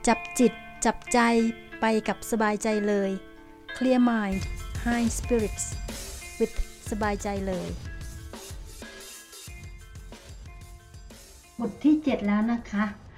จับจิตจับใจไปกับสบายใจเลย Clear Mind High Spirits with สบายใจเลยบทที่7แล้วนะคะ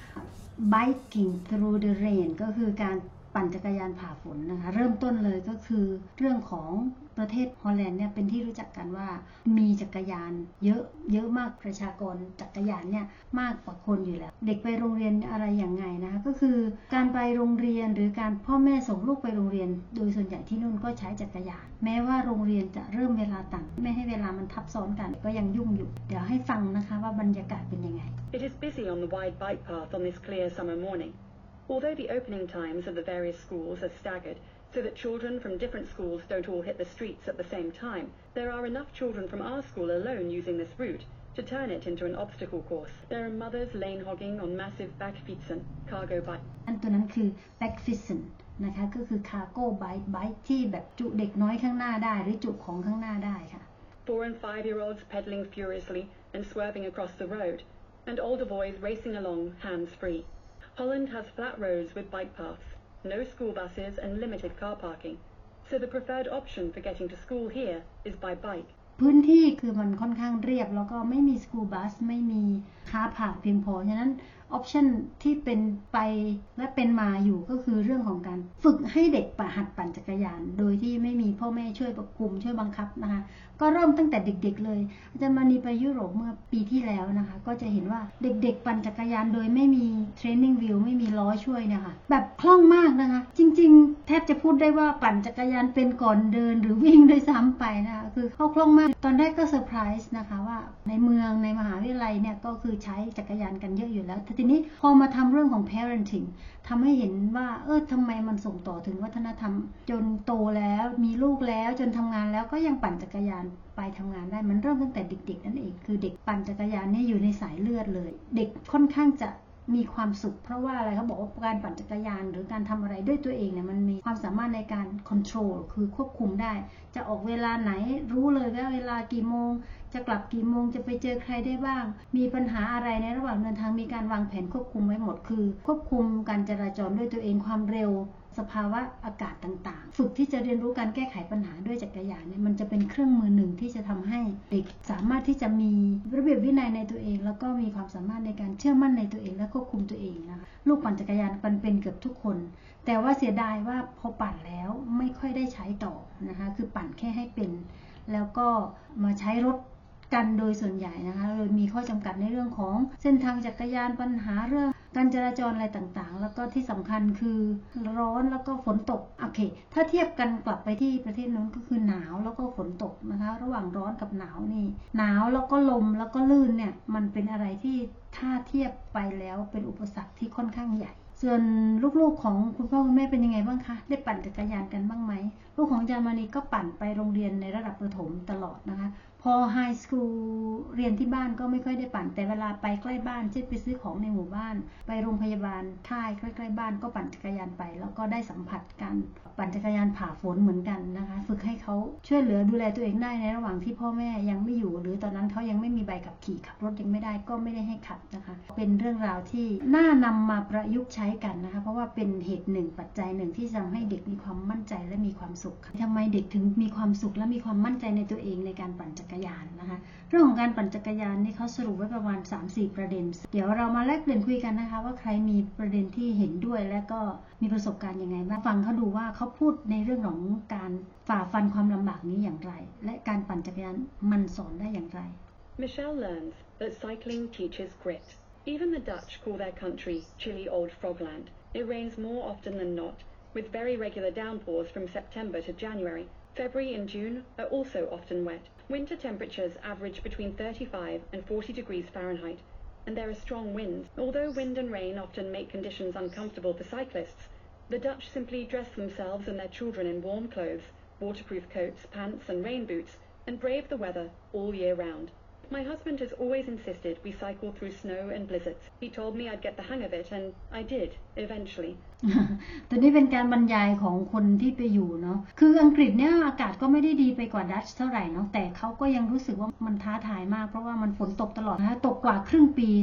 Biking through the rain ก็คือการปั่นจักรยานผ่าฝนนะคะเริ่มต้นเลยก็คือเรื่องของประเทศฮอลแลนด์เนี่ยเป็นที่รู้จักกันว่ามีจักรยานเยอะมากประชากรจักรยานเนี่ยมากกว่าคนอยู่แล้วเด็กไปโรงเรียนอะไรอย่างไงนะคะก็คือการไปโรงเรียนหรือการพ่อแม่ส่งลูกไปโรงเรียนโดยส่วนใหญ่ที่นู่นก็ใช้จักรยานแม้ว่าโรงเรียนจะเริ่มเวลาต่างไม่ให้เวลามันทับซ้อนกันก็ยังยุ่งอยู่เดี๋ยวให้ฟังนะคะว่าบรรยากาศเป็นยังไง It is busy on the wide bike path on this clear summer morning.Although the opening times of the various schools are staggered so that children from different schools don't all hit the streets at the same time, there are enough children from our school alone using this route to turn it into an obstacle course. There are mothers lane hogging on massive Backfietsen cargo bike. อันตัวนั้นคือ Backfietsen นะคะก็คือ cargo bike ที่แบบจุเด็กน้อยข้างหน้าได้หรือจุของข้างหน้าได้ค่ะ 4 and 5-year-olds pedaling furiously and swerving across the road, and older boys racing along hands-free.Holland has flat roads with bike paths, no school buses and limited car parking. So the preferred option for getting to school here is by bike. พื้นที่คือมันค่อนข้างเรียบแล้วก็ไม่มีสกูลบัสไม่มีคาร์พาร์คเพียงพอฉะนั้นออปชันที่เป็นไปและเป็นมาอยู่ก็คือเรื่องของการฝึกให้เด็กหัดปั่นจักรยานโดยที่ไม่มีพ่อแม่ช่วยประคุมช่วยบังคับนะคะก็เริ่มตั้งแต่เด็กๆเลยอาจารย์มานีไปยุโรปเมื่อปีที่แล้วนะคะก็จะเห็นว่าเด็กๆปั่นจักรยานโดยไม่มีเทรนนิ่งวีลไม่มีล้อช่วยนะคะแบบคล่องมากนะคะจริงๆแทบจะพูดได้ว่าปั่นจักรยานเป็นก่อนเดินหรือวิ่งด้วยซ้ำไปนะคะคือเขาคล่องมากตอนแรกก็เซอร์ไพรส์นะคะว่าในเมืองในมหาวิทยาลัยเนี่ยก็คือใช้จักรยานกันเยอะอยู่แล้วทีนี้พอมาทำเรื่องของ parenting ทำให้เห็นว่าทำไมมันส่งต่อถึงวัฒนธรรมจนโตแล้วมีลูกแล้วจนทำงานแล้วก็ยังปั่นจักรยานไปทำงานได้มันเริ่มตั้งแต่เด็กๆนั่นเองคือเด็กปั่นจักรยานเนี่ยอยู่ในสายเลือดเลยเด็กค่อนข้างจะมีความสุขเพราะว่าอะไรเขาบอกว่าการปั่นจักรยานหรือการทำอะไรด้วยตัวเองเนี่ยมันมีความสามารถในการ control คือควบคุมได้จะออกเวลาไหนรู้เลยว่าเวลากี่โมงจะกลับกี่โมงจะไปเจอใครได้บ้างมีปัญหาอะไรในระหว่างเดินทางมีการวางแผนควบคุมไว้หมดคือควบคุมการจราจรด้วยตัวเองความเร็วสภาวะอากาศต่างๆฝึกที่จะเรียนรู้การแก้ไขปัญหาด้วยจักรยานเนี่ยมันจะเป็นเครื่องมือหนึ่งที่จะทำให้เด็กสามารถที่จะมีระเบียบวินัยในตัวเองแล้วก็มีความสามารถในการเชื่อมั่นในตัวเองและควบคุมตัวเองนะคะลูกปั่นจักรยานเป็นเกือบทุกคนแต่ว่าเสียดายว่าพอปั่นแล้วไม่ค่อยได้ใช้ต่อนะคะคือปั่นแค่ให้เป็นแล้วก็มาใช้รถกันโดยส่วนใหญ่นะคะโดยมีข้อจำกัดในเรื่องของเส้นทางจักรยานปัญหาเรื่องการจราจรอะไรต่างๆแล้วก็ที่สำคัญคือร้อนแล้วก็ฝนตกโอเคถ้าเทียบกันกลับไปที่ประเทศนู้นก็คือหนาวแล้วก็ฝนตกนะคะระหว่างร้อนกับหนาวนี่หนาวแล้วก็ลมแล้วก็ลื่นเนี่ยมันเป็นอะไรที่ถ้าเทียบไปแล้วเป็นอุปสรรคที่ค่อนข้างใหญ่ส่วนลูกๆของคุณพ่อคุณแม่เป็นยังไงบ้างคะได้ปั่นจักรยานกันบ้างไหมลูกของอาจารย์มานีก็ปั่นไปโรงเรียนในระดับประถมตลอดนะคะพอไฮสคูลเรียนที่บ้านก็ไม่ค่อยได้ปั่นแต่เวลาไปใกล้บ้านเช่นไปซื้อของในหมู่บ้านไปโรงพยาบาลค่ายใกล้ๆบ้านก็ปั่นจักรยานไปแล้วก็ได้สัมผัสการปั่นจักรยานผ่าฝนเหมือนกันนะคะฝึกให้เขาช่วยเหลือดูแลตัวเองได้ในระหว่างที่พ่อแม่ยังไม่อยู่หรือตอนนั้นเขายังไม่มีใบขับขี่ขับรถยังไม่ได้ก็ไม่ได้ให้ขับนะคะเป็นเรื่องราวที่น่านำมาประยุกต์ใช้กันนะคะเพราะว่าเป็นเหตุหนึ่งปัจจัยหนึ่งที่ทำให้เด็กมีความมั่นใจและมีความสุขทำไมเด็กถึงมีความสุขและมีความมั่นใจในตัวเองในการปั่นจักรยานนะคะเรื่องของการปั่นจักรยานนี่เขาสรุปไว้ประมาณ 3-4 ประเด็นเดี๋ยวเรามาแลกเปลี่ยนคุยกันนะคะว่าใครมีประเด็นที่เห็นด้วยและก็มีประสบการณ์ยังไงบ้างฟังเขาดูว่าเขาพูดในเรื่องของการฝ่าฟันความลำบากนี้อย่างไรและการปั่นจักรยานมันสอนได้อย่างไร Michelle learns that cycling teaches grit. Even the Dutch call their country chilly old frogland. It rains more often than not, with very regular downpours from September to January.February and June are also often wet. Winter temperatures average between 35 and 40 degrees Fahrenheit, and there are strong winds. Although wind and rain often make conditions uncomfortable for cyclists, the Dutch simply dress themselves and their children in warm clothes, waterproof coats, pants and rain boots, and brave the weather all year round.My husband has always insisted we cycle through snow and blizzards. He told me I'd get the hang of it, and I did, eventually. ตัวนี้เป็นการบรรยายของคนที่ไปอยู่เนาะคืออังกฤษเนี่ยอากาศก็ไม่ได้ดีไปกว่าดัตช์เท่าไหร่เนาะแต่เขาก็ยังรู้สึกว่ามันท้าทายมากเพราะว่ามันฝนตกตลอดนะตกกว่าครึ่งปีและ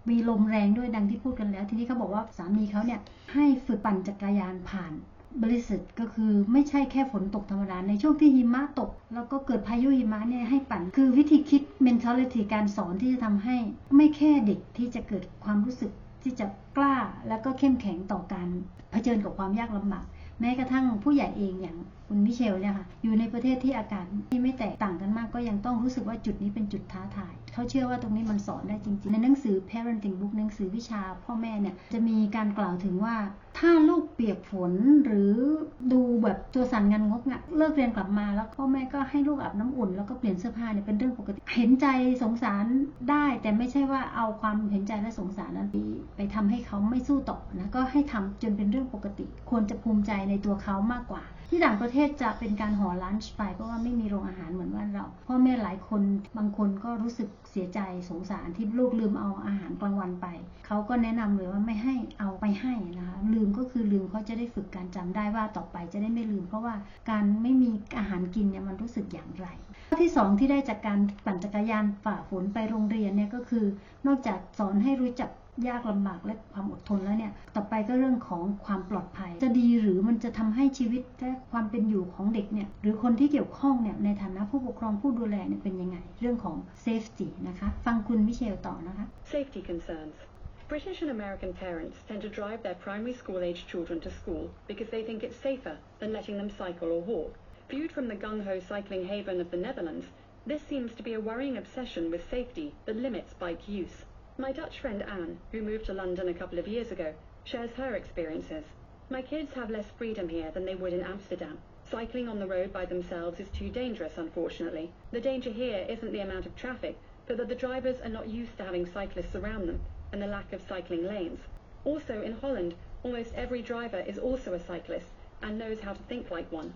มีลมแรงด้วยดังที่พูดกันแล้วทีนี้เขาบอกว่าสามีเขาเนี่ยให้ฝึกปั่นจักรยานผ่านบริสุทธิ์ก็คือไม่ใช่แค่ฝนตกธรรมดาในช่วงที่หิมะตกแล้วก็เกิดพายุหิมะเนี่ยให้ปั่นคือวิธีคิด mentality การสอนที่จะทำให้ไม่แค่เด็กที่จะเกิดความรู้สึกที่จะกล้าแล้วก็เข้มแข็งต่อการเผชิญกับความยากลำบากแม้กระทั่งผู้ใหญ่เองอย่างคุณมิเชลเนี่ยค่ะอยู่ในประเทศที่อากาศที่ไม่แตกต่างกันมากก็ยังต้องรู้สึกว่าจุดนี้เป็นจุดท้าทายเขาเชื่อว่าตรงนี้มันสอนได้จริงๆในหนังสือ parenting book หนังสือวิชาพ่อแม่เนี่ยจะมีการกล่าวถึงว่าถ้าลูกเปียกฝนหรือดูแบบตัวสั่นงันงกงะเลิกเรียนกลับมาแล้วพ่อแม่ก็ให้ลูกอาบน้ำอุ่นแล้วก็เปลี่ยนเสื้อผ้าเนี่ยเป็นเรื่องปกติเห็นใจสงสารได้แต่ไม่ใช่ว่าเอาความเห็นใจและสงสารนั้นไปทำให้เขาไม่สู้ต่อนะก็ให้ทำจนเป็นเรื่องปกติควรจะภูมิใจในตัวเขามากกว่าที่ต่างประเทศจะเป็นการห่อลันช์ไปเพราะว่าไม่มีโรงอาหารเหมือนบ้านเราพ่อแม่หลายคนบางคนก็รู้สึกเสียใจสงสารที่ลูกลืมเอาอาหารกลางวันไปเขาก็แนะนำเลยว่าไม่ให้เอาไปให้นะคะลืมก็คือลืมเขาจะได้ฝึกการจำได้ว่าต่อไปจะได้ไม่ลืมเพราะว่าการไม่มีอาหารกินเนี่ยมันรู้สึกอย่างไรข้อที่2ที่ได้จากการปั่นจักรยานฝ่าฝนไปโรงเรียนเนี่ยก็คือนอกจากสอนให้รู้จักยากลำบากและความอดทนแล้วเนี่ยต่อไปก็เรื่องของความปลอดภัยจะดีหรือมันจะทำให้ชีวิตและความเป็นอยู่ของเด็กเนี่ยหรือคนที่เกี่ยวข้องเนี่ยในฐานะผู้ปกครองผู้ดูแลเนี่ยเป็นยังไงเรื่องของ safety นะคะฟังคุณมิเชลต่อนะคะ Safety concerns. British and American parents tend to drive their primary school-age children to school because they think it's safer than letting them cycle or walk. Viewed from the gung-ho cycling haven of the Netherlands, this seems to be a worrying obsession with safety that limits bike use.My Dutch friend Anne, who moved to London a couple of years ago, shares her experiences. My kids have less freedom here than they would in Amsterdam. Cycling on the road by themselves is too dangerous, unfortunately. The danger here isn't the amount of traffic, but that the drivers are not used to having cyclists around them, and the lack of cycling lanes. Also, in Holland, almost every driver is also a cyclist and knows how to think like one.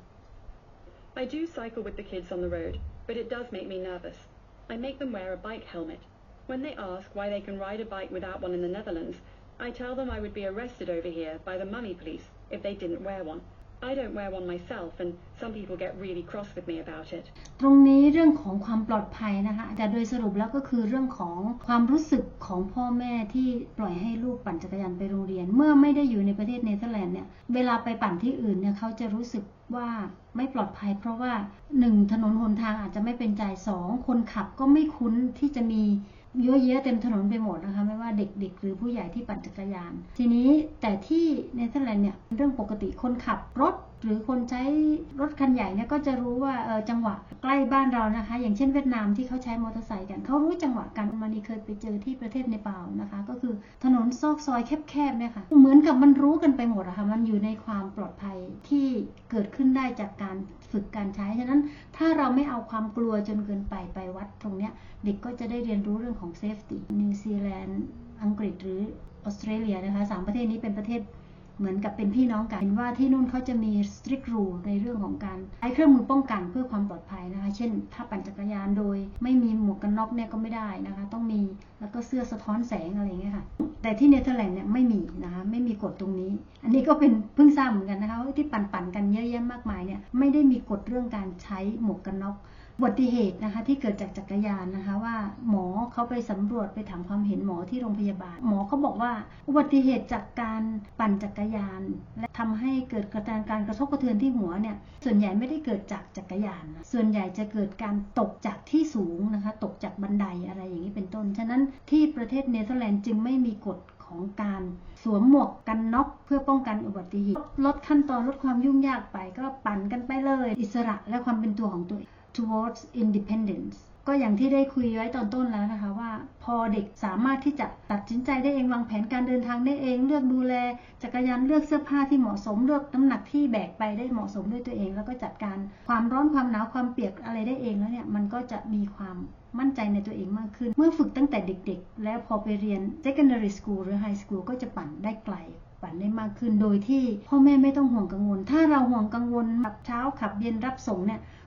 I do cycle with the kids on the road, but it does make me nervous. I make them wear a bike helmet.When they ask why they can ride a bike without one in the Netherlands, I tell them I would be arrested over here by the mummy police if they didn't wear one. I don't wear one myself, and some people get really cross with me about it. ตรงนี้เรื่องของความปลอดภัยนะคะแต่โดยสรุปแล้วก็คือเรื่องของความรู้สึกของพ่อแม่ที่ปล่อยให้ลูกปั่นจักรยานไปโรงเรียนเมื่อไม่ได้อยู่ในประเทศเนเธอร์แลนด์เนี่ยเวลาไปปั่นที่อื่นเนี่ยเขาจะรู้สึกว่าไม่ปลอดภัยเพราะว่า1ถนนหนทางอาจจะไม่เป็นใจ2คนขับก็ไม่คุ้นที่จะมีเยอะแยะเต็มถนนไปหมดนะคะไม่ว่าเด็กๆหรือผู้ใหญ่ที่ปั่นจักรยานทีนี้แต่ที่เนเธอร์แลนด์เนี่ยเรื่องปกติคนขับรถหรือคนใช้รถคันใหญ่เนี่ยก็จะรู้ว่าจังหวะใกล้บ้านเรานะคะอย่างเช่นเวียดนามที่เขาใช้มอเตอร์ไซค์กันเขารู้จังหวะกันมันเคยไปเจอที่ประเทศเนปาลนะคะก็คือถนนซอกซอยแคบๆเนี่ยค่ะเหมือนกับมันรู้กันไปหมดอะค่ะมันอยู่ในความปลอดภัยที่เกิดขึ้นได้จากการฝึกการใช้ฉะนั้นถ้าเราไม่เอาความกลัวจนเกินไปวัดตรงเนี้ยเด็กก็จะได้เรียนรู้เรื่องของ safety นิวซีแลนด์อังกฤษหรือออสเตรเลียนะคะ3ประเทศนี้เป็นประเทศเหมือนกับเป็นพี่น้องกันเห็นว่าที่นู่นเขาจะมี strict rule ในเรื่องของการใช้เครื่องมือป้องกันเพื่อความปลอดภัยนะคะเช่นถ้าปั่นจักรยานโดยไม่มีหมวกกันน็อกเนี่ยก็ไม่ได้นะคะต้องมีแล้วก็เสื้อสะท้อนแสงอะไรอย่างเงี้ยค่ะแต่ที่เนเธอร์แลนด์เนี่ยไม่มีนะคะไม่มีกฎตรงนี้อันนี้ก็เป็นเพิ่งทราบเหมือนกันนะคะที่ปั่นกันเยอะแยะมากมายเนี่ยไม่ได้มีกฎเรื่องการใช้หมวกกันน็อกอุบัติเหตุนะคะที่เกิดจากจักรยานนะคะว่าหมอเขาไปสำรวจไปถามความเห็นหมอที่โรงพยาบาลหมอเขาบอกว่าอุบัติเหตุจากการปั่นจักรยานและทำให้เกิดการกระทบกระเทือนที่หัวเนี่ยส่วนใหญ่ไม่ได้เกิดจากจักรยานนะส่วนใหญ่จะเกิดการตกจากที่สูงนะคะตกจากบันไดอะไรอย่างนี้เป็นต้นฉะนั้นที่ประเทศเนเธอร์แลนด์จึงไม่มีกฎของการสวมหมวกกันน็อกเพื่อป้องกันอุบัติเหตุลดขั้นตอนลดความยุ่งยากไปก็ปั่นกันไปเลยอิสระและความเป็นตัวของตัวเองtowards independence ก็อย่างที่ได้คุยไว้ตอนต้นแล้วนะคะว่าพอเด็กสามารถที่จะตัดสินใจได้เองวางแผนการเดินทางได้เองเลือกดูแลจักรยานเลือกเสื้อผ้าที่เหมาะสมเลือกน้ำหนักที่แบกไปได้เหมาะสมด้วยตัวเองแล้วก็จัดการความร้อนความหนาวความเปียกอะไรได้เองแล้วเนี่ยมันก็จะมีความมั่นใจในตัวเองมากขึ้นเมื่อฝึกตั้งแต่เด็กๆแล้วพอไปเรียน secondary school หรือ high school ก็จะปั่นได้ไกลปั่นได้มากขึ้นโดยที่พ่อแม่ไม่ต้องห่วงกังวลถ้าเราห่วงกังวลขับเช้าขับเย็นรับส่งเนี่ย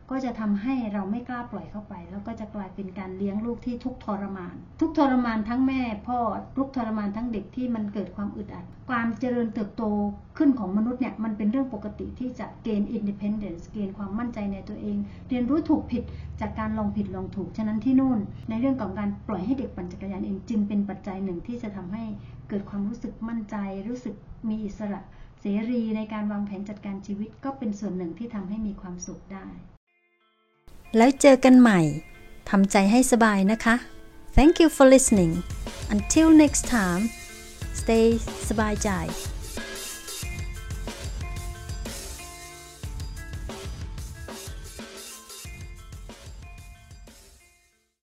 ก็จะทำให้เราไม่กล้าปล่อยเข้าไปแล้วก็จะกลายเป็นการเลี้ยงลูกที่ทุกข์ทรมานทุกข์ทรมานทั้งแม่พ่อทุกข์ทรมานทั้งเด็กที่มันเกิดความอึดอัดความเจริญเติบโตขึ้นของมนุษย์เนี่ยมันเป็นเรื่องปกติที่จะเกณฑ์ independence เกณฑ์ความมั่นใจในตัวเองเรียนรู้ถูกผิดจากการลองผิดลองถูกฉะนั้นที่นู่นในเรื่องของการปล่อยให้เด็กปั่นจักรยานเองจึงเป็นปัจจัยหนึ่งที่จะทำให้เกิดความรู้สึกมั่นใจรู้สึกมีอิสระเสรีในการวางแผนจัดการชีวิตก็เป็นส่วนหนึ่งที่ทำให้มีความสุขได้แล้วเจอกันใหม่ทำใจให้สบายนะคะ Thank you for listening. Until next time, stay สบายใจ